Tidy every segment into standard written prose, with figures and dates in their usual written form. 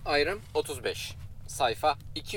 Ayrım 35. Sayfa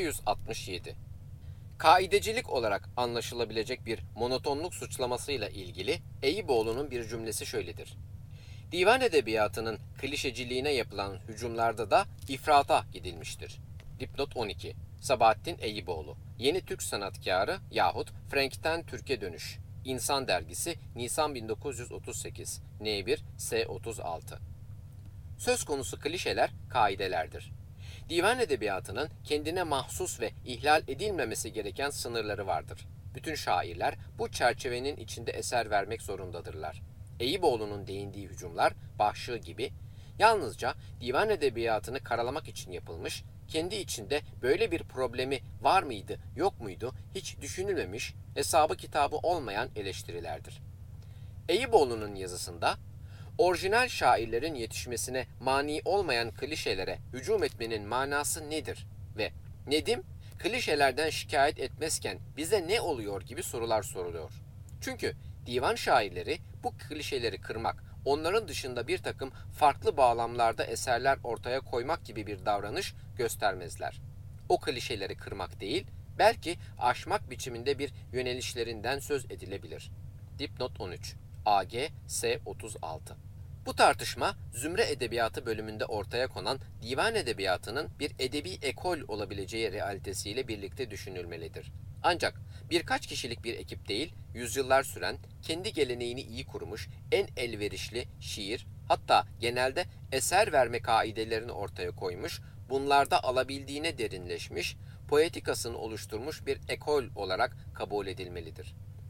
267. Kaidecilik olarak anlaşılabilecek bir monotonluk suçlamasıyla ilgili Eyüboğlu'nun bir cümlesi şöyledir. Divan edebiyatının klişeciliğine yapılan hücumlarda da ifrata gidilmiştir. Dipnot 12. Sabahattin Eyüboğlu. Yeni Türk Sanatkarı yahut Frank'ten Türk'e Dönüş. İnsan Dergisi, Nisan 1938. N1 S36. Söz konusu klişeler kaidelerdir. Divan edebiyatının kendine mahsus ve ihlal edilmemesi gereken sınırları vardır. Bütün şairler bu çerçevenin içinde eser vermek zorundadırlar. Eyüboğlu'nun değindiği hücumlar, başlığı gibi, yalnızca divan edebiyatını karalamak için yapılmış, kendi içinde böyle bir problemi var mıydı, yok muydu hiç düşünülmemiş, hesabı kitabı olmayan eleştirilerdir. Eyüboğlu'nun yazısında orijinal şairlerin yetişmesine mani olmayan klişelere hücum etmenin manası nedir ve Nedim klişelerden şikayet etmezken bize ne oluyor gibi sorular soruluyor. Çünkü divan şairleri bu klişeleri kırmak, onların dışında bir takım farklı bağlamlarda eserler ortaya koymak gibi bir davranış göstermezler. O klişeleri kırmak değil, belki aşmak biçiminde bir yönelişlerinden söz edilebilir. Dipnot 13. AG S36. Bu tartışma zümre edebiyatı bölümünde ortaya konan divan edebiyatının bir edebi ekol olabileceği realitesiyle birlikte düşünülmelidir. Ancak birkaç kişilik bir ekip değil, yüzyıllar süren, kendi geleneğini iyi kurmuş, en elverişli şiir, hatta genelde eser verme kaidelerini ortaya koymuş, bunlarda alabildiğine derinleşmiş, poetikasını oluşturmuş bir ekol olarak kabul edilmelidir.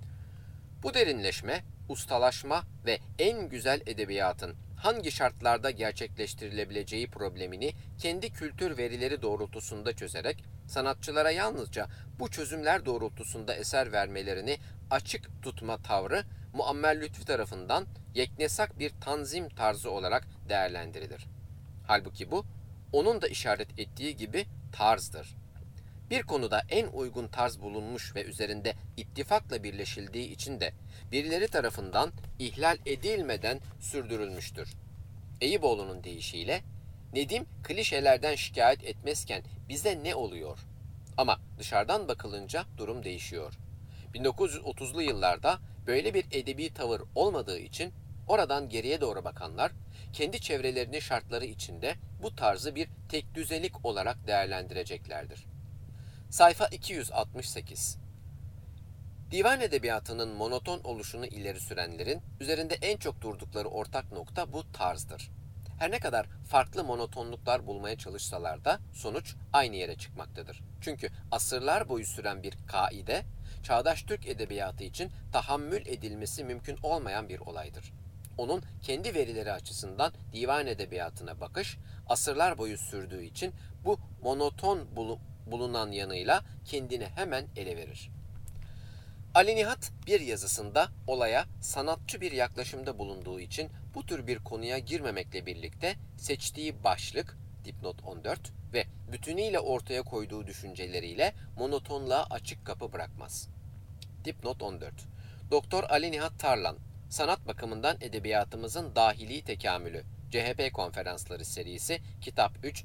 Bu derinleşme, ustalaşma ve en güzel edebiyatın hangi şartlarda gerçekleştirilebileceği problemini kendi kültür verileri doğrultusunda çözerek sanatçılara yalnızca bu çözümler doğrultusunda eser vermelerini açık tutma tavrı Muammer Lütfi tarafından yeknesak bir tanzim tarzı olarak değerlendirilir. Halbuki bu, onun da işaret ettiği gibi tarzdır. Bir konuda en uygun tarz bulunmuş ve üzerinde ittifakla birleşildiği için de birileri tarafından ihlal edilmeden sürdürülmüştür. Eyüboğlu'nun deyişiyle, Nedim klişelerden şikayet etmezken bize ne oluyor? Ama dışarıdan bakılınca durum değişiyor. 1930'lu yıllarda böyle bir edebi tavır olmadığı için oradan geriye doğru bakanlar, kendi çevrelerinin şartları içinde bu tarzı bir tekdüzelik olarak değerlendireceklerdir. Sayfa 268. Divan edebiyatının monoton oluşunu ileri sürenlerin üzerinde en çok durdukları ortak nokta bu tarzdır. Her ne kadar farklı monotonluklar bulmaya çalışsalar da sonuç aynı yere çıkmaktadır. Çünkü asırlar boyu süren bir kaide, çağdaş Türk edebiyatı için tahammül edilmesi mümkün olmayan bir olaydır. Onun kendi verileri açısından divan edebiyatına bakış, asırlar boyu sürdüğü için bu monoton bulunan yanıyla kendini hemen ele verir. Ali Nihat bir yazısında olaya sanatçı bir yaklaşımda bulunduğu için bu tür bir konuya girmemekle birlikte seçtiği başlık dipnot 14 ve bütünüyle ortaya koyduğu düşünceleriyle monotonluğa açık kapı bırakmaz. Dipnot 14. Doktor Ali Nihat Tarlan, Sanat Bakımından Edebiyatımızın Dahili Tekamülü, CHP Konferansları serisi, Kitap 3,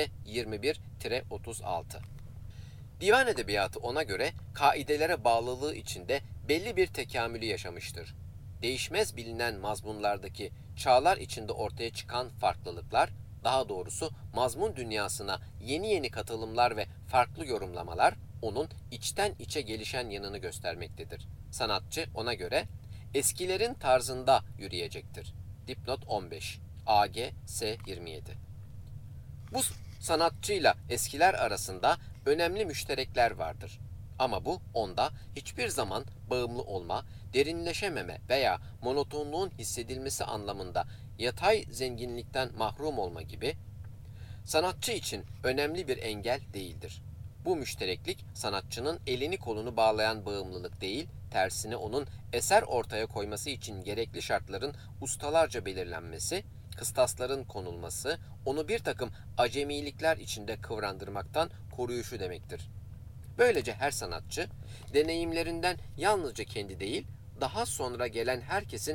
S21-36. Divan edebiyatı ona göre kaidelere bağlılığı içinde belli bir tekamülü yaşamıştır. Değişmez bilinen mazmunlardaki çağlar içinde ortaya çıkan farklılıklar, daha doğrusu mazmun dünyasına yeni katılımlar ve farklı yorumlamalar onun içten içe gelişen yanını göstermektedir. Sanatçı ona göre eskilerin tarzında yürüyecektir. Dipnot 15. AG S27. Bu sanatçıyla eskiler arasında önemli müşterekler vardır. Ama bu onda hiçbir zaman bağımlı olma, derinleşememe veya monotonluğun hissedilmesi anlamında yatay zenginlikten mahrum olma gibi sanatçı için önemli bir engel değildir. Bu müştereklik sanatçının elini kolunu bağlayan bağımlılık değil, tersine onun eser ortaya koyması için gerekli şartların ustalarca belirlenmesi, kıstasların konulması, onu bir takım acemilikler içinde kıvrandırmaktan koruyuşu demektir. Böylece her sanatçı, deneyimlerinden yalnızca kendi değil, daha sonra gelen herkesin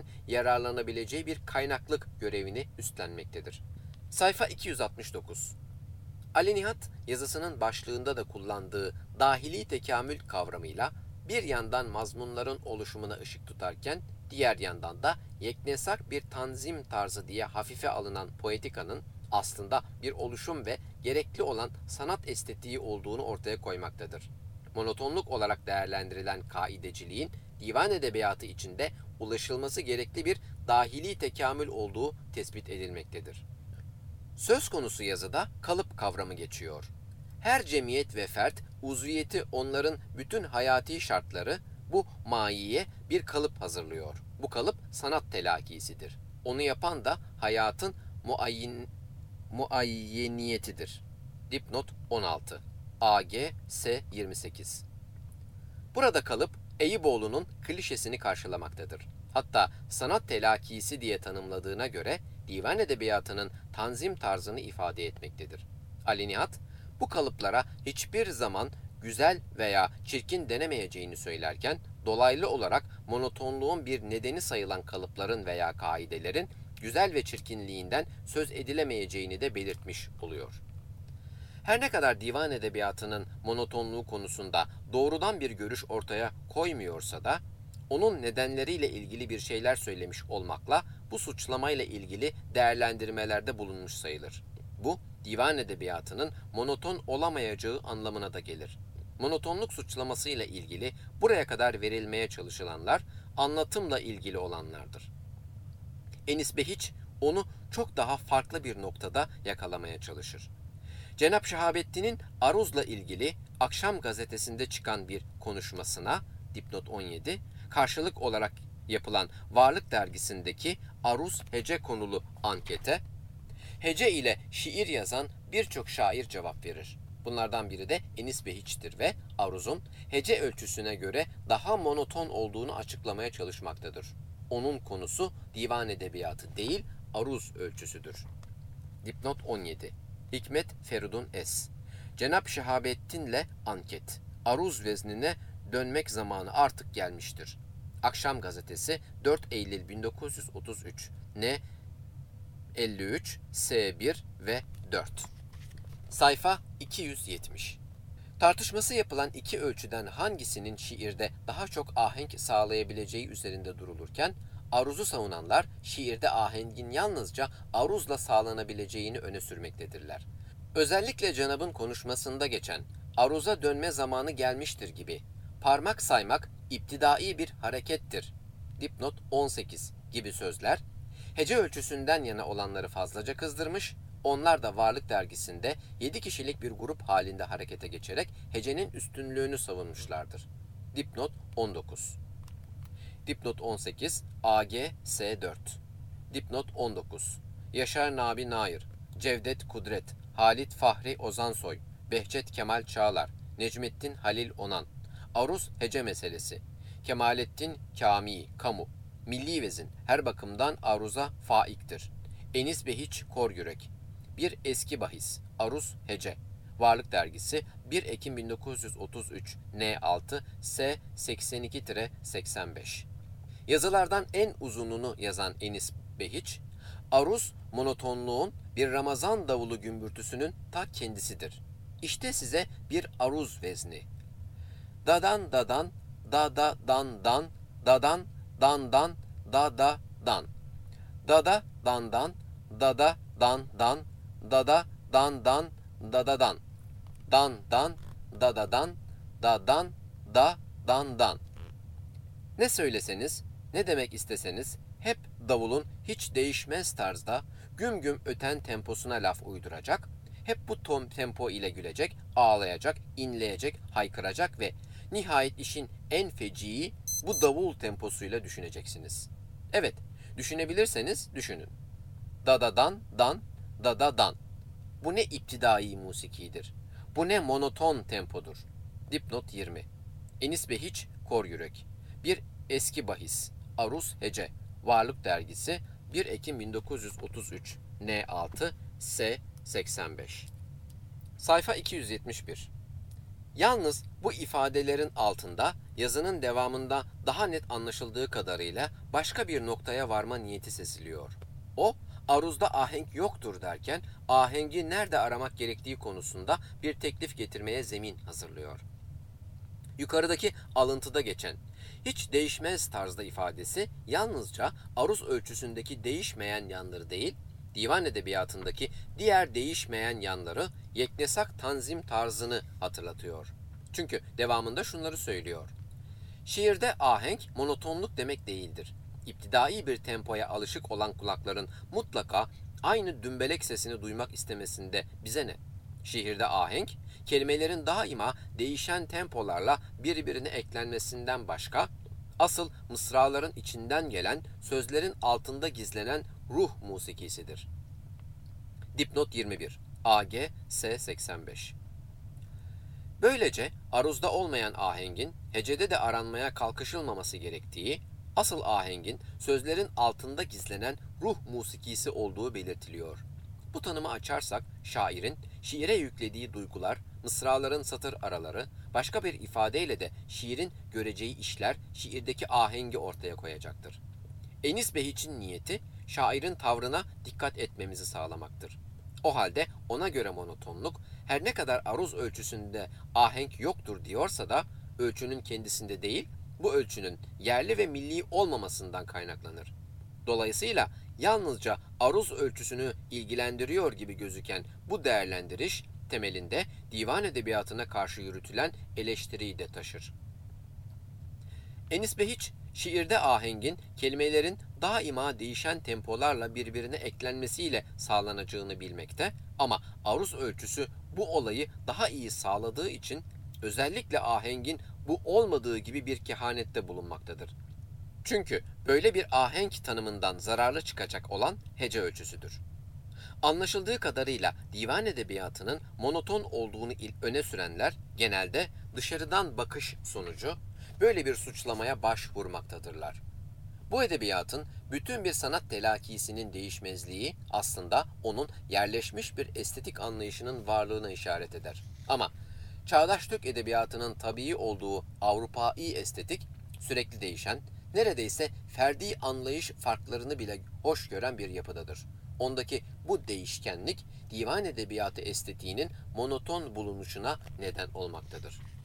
yararlanabileceği bir kaynaklık görevini üstlenmektedir. Sayfa 269. Ali Nihat yazısının başlığında da kullandığı dahili tekamül kavramıyla bir yandan mazmunların oluşumuna ışık tutarken diğer yandan da yeknesak bir tanzim tarzı diye hafife alınan poetikanın aslında bir oluşum ve gerekli olan sanat estetiği olduğunu ortaya koymaktadır. Monotonluk olarak değerlendirilen kaideciliğin divan edebiyatı içinde ulaşılması gerekli bir dahili tekamül olduğu tespit edilmektedir. Söz konusu yazıda kalıp kavramı geçiyor. Her cemiyet ve fert, uzviyeti onların bütün hayati şartları bu mayiye bir kalıp hazırlıyor. Bu kalıp sanat telakisidir. Onu yapan da hayatın muayyeniyetidir. Dipnot 16. AG S 28. Burada kalıp Eyüboğlu'nun klişesini karşılamaktadır. Hatta sanat telakisi diye tanımladığına göre divan edebiyatının tanzim tarzını ifade etmektedir. Ali Nihat bu kalıplara hiçbir zaman güzel veya çirkin denemeyeceğini söylerken dolaylı olarak monotonluğun bir nedeni sayılan kalıpların veya kaidelerin güzel ve çirkinliğinden söz edilemeyeceğini de belirtmiş oluyor. Her ne kadar divan edebiyatının monotonluğu konusunda doğrudan bir görüş ortaya koymuyorsa da onun nedenleriyle ilgili bir şeyler söylemiş olmakla bu suçlamayla ilgili değerlendirmelerde bulunmuş sayılır. Bu divan edebiyatının monoton olamayacağı anlamına da gelir. Monotonluk suçlamasıyla ilgili buraya kadar verilmeye çalışılanlar anlatımla ilgili olanlardır. Enis Behiç onu çok daha farklı bir noktada yakalamaya çalışır. Cenab-ı Şahabettin'in Aruz'la ilgili Akşam Gazetesi'nde çıkan bir konuşmasına, dipnot 17, karşılık olarak yapılan Varlık Dergisi'ndeki Aruz hece konulu ankete, hece ile şiir yazan birçok şair cevap verir. Bunlardan biri de Enis Behiç'tir ve Aruz'un hece ölçüsüne göre daha monoton olduğunu açıklamaya çalışmaktadır. Onun konusu divan edebiyatı değil, Aruz ölçüsüdür. Dipnot 17. Hikmet Feridun Es. Cenab-ı Şahabettin'le anket. Aruz veznine dönmek zamanı artık gelmiştir. Akşam Gazetesi 4 Eylül 1933. N 53, S1 ve 4. Sayfa 270. Tartışması yapılan iki ölçüden hangisinin şiirde daha çok ahenk sağlayabileceği üzerinde durulurken, aruzu savunanlar şiirde ahengin yalnızca aruzla sağlanabileceğini öne sürmektedirler. Özellikle Cenab'ın konuşmasında geçen aruza dönme zamanı gelmiştir gibi, parmak saymak iptidai bir harekettir, dipnot 18 gibi sözler, hece ölçüsünden yana olanları fazlaca kızdırmış, onlar da Varlık Dergisi'nde 7 kişilik bir grup halinde harekete geçerek hecenin üstünlüğünü savunmuşlardır. Dipnot 19. Dipnot 18 AG S4. Dipnot 19 Yaşar Nabi Nair, Cevdet Kudret, Halit Fahri Ozansoy, Behçet Kemal Çağlar, Necmettin Halil Onan, Aruz hece meselesi, Kemalettin Kâmi, Kamu, Milli Vezin her bakımdan aruza faiktir. Enis Behiç Koryürek, bir eski bahis, Aruz hece, Varlık Dergisi 1 Ekim 1933 N6 S 82-85. Yazılardan en uzununu yazan Enis Behiç, aruz monotonluğun bir Ramazan davulu gümbürtüsünün ta kendisidir. İşte size bir aruz vezni. Dadan dadan, dada dan dan, dadan dan dan, dada dan. Dada dan dan, dada dan dan, dada dan dan, dada dan. Dan dan, dada dan, dadan, da dan dan. Ne söyleseniz, ne demek isteseniz hep davulun hiç değişmez tarzda güm güm öten temposuna laf uyduracak, hep bu tempo ile gülecek, ağlayacak, inleyecek, haykıracak ve nihayet işin en feciği bu davul temposuyla düşüneceksiniz. Evet, düşünebilirseniz düşünün. Dadadan, dan, dadadan. Bu ne iptidai musikidir. Bu ne monoton tempodur. Dipnot 20. Enis Behiç Koryürek. Bir eski bahis. Aruz hece. Varlık Dergisi 1 Ekim 1933 N6 S 85. Sayfa 271. Yalnız bu ifadelerin altında yazının devamında daha net anlaşıldığı kadarıyla başka bir noktaya varma niyeti seziliyor. O Aruzda ahenk yoktur derken ahengi nerede aramak gerektiği konusunda bir teklif getirmeye zemin hazırlıyor. Yukarıdaki alıntıda geçen hiç değişmez tarzda ifadesi yalnızca aruz ölçüsündeki değişmeyen yanları değil, divan edebiyatındaki diğer değişmeyen yanları yeknesak tanzim tarzını hatırlatıyor. Çünkü devamında şunları söylüyor. Şiirde ahenk monotonluk demek değildir. İptidai bir tempoya alışık olan kulakların mutlaka aynı dümbelek sesini duymak istemesinde bize ne? Şiirde ahenk, kelimelerin daima değişen tempolarla birbirine eklenmesinden başka, asıl mısraların içinden gelen, sözlerin altında gizlenen ruh musikisidir. Dipnot 21 AG S 85. Böylece aruzda olmayan ahengin hecede de aranmaya kalkışılmaması gerektiği, asıl ahengin sözlerin altında gizlenen ruh musikisi olduğu belirtiliyor. Bu tanımı açarsak şairin şiire yüklediği duygular, mısraların satır araları, başka bir ifadeyle de şiirin göreceği işler şiirdeki ahengi ortaya koyacaktır. Enis Behiç'in niyeti şairin tavrına dikkat etmemizi sağlamaktır. O halde ona göre monotonluk her ne kadar aruz ölçüsünde ahenk yoktur diyorsa da ölçünün kendisinde değil, bu ölçünün yerli ve milli olmamasından kaynaklanır. Dolayısıyla yalnızca aruz ölçüsünü ilgilendiriyor gibi gözüken bu değerlendiriş temelinde divan edebiyatına karşı yürütülen eleştiriyi de taşır. Enis Behiç, şiirde ahengin kelimelerin daima değişen tempolarla birbirine eklenmesiyle sağlanacağını bilmekte ama aruz ölçüsü bu olayı daha iyi sağladığı için özellikle ahengin bu olmadığı gibi bir kehanette bulunmaktadır. Çünkü böyle bir ahenk tanımından zararlı çıkacak olan hece ölçüsüdür. Anlaşıldığı kadarıyla divan edebiyatının monoton olduğunu öne sürenler genelde dışarıdan bakış sonucu böyle bir suçlamaya başvurmaktadırlar. Bu edebiyatın bütün bir sanat telakkisinin değişmezliği aslında onun yerleşmiş bir estetik anlayışının varlığına işaret eder. Ama çağdaş Türk edebiyatının tabii olduğu Avrupâi estetik sürekli değişen, neredeyse ferdi anlayış farklarını bile hoş gören bir yapıdadır. Ondaki bu değişkenlik divan edebiyatı estetiğinin monoton bulunuşuna neden olmaktadır.